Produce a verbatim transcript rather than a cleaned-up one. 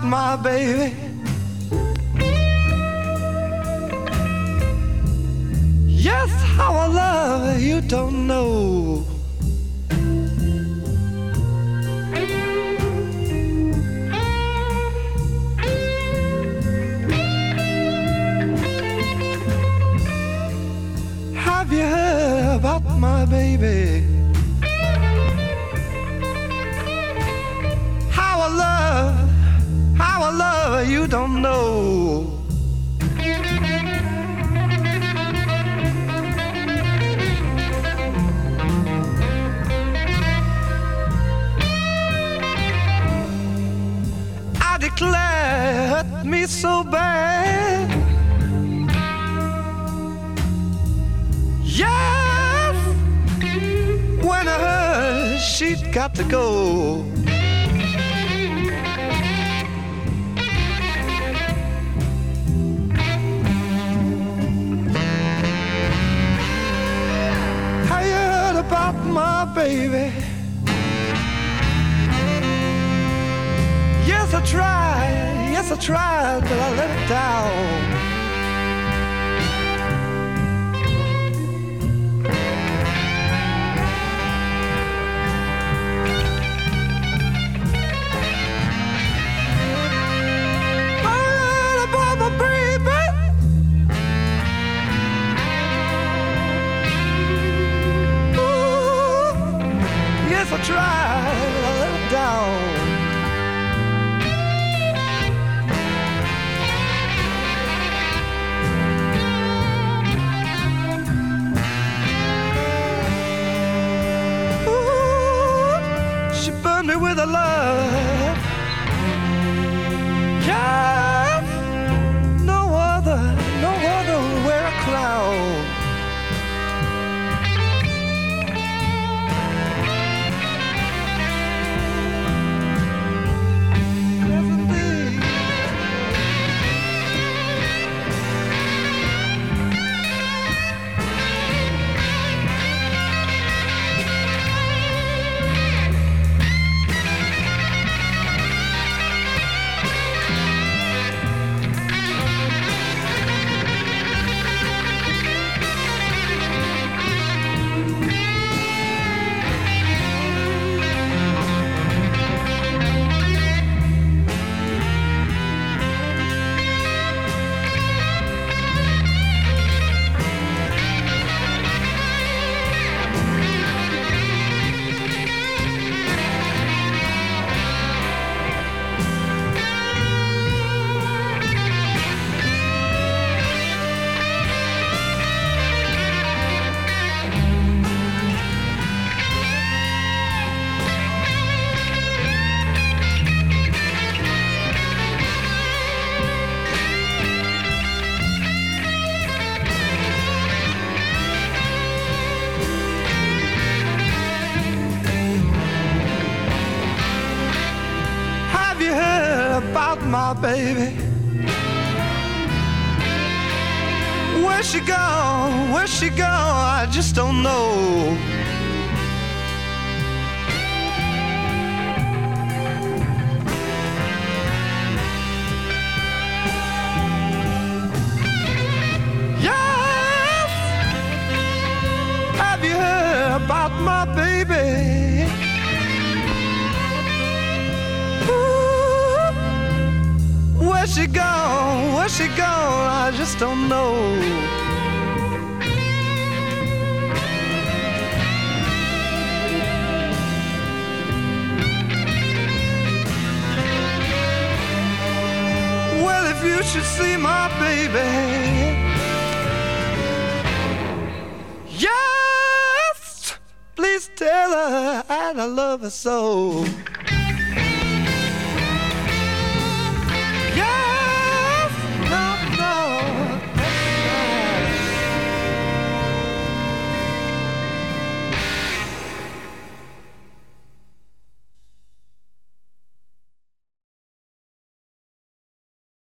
my baby. Yes, how I love her, you don't know. Have you heard about my baby? How I love, how I love her, you don't know. I declare, hurt me so bad. Yes, when I heard she'd got to go. I heard about my baby. Yes, I tried, yes, I tried, but I let it down. I tried, but I let it down. Ooh, she burned me with her love. Yes, no other, no other will wear a clown. About my baby, where's she gone? Where's she gone? I just don't know. Yes, have you heard about my baby? Where's she gone? Where's she gone? I just don't know. Well, if you should see my baby, yes, please tell her I love her so.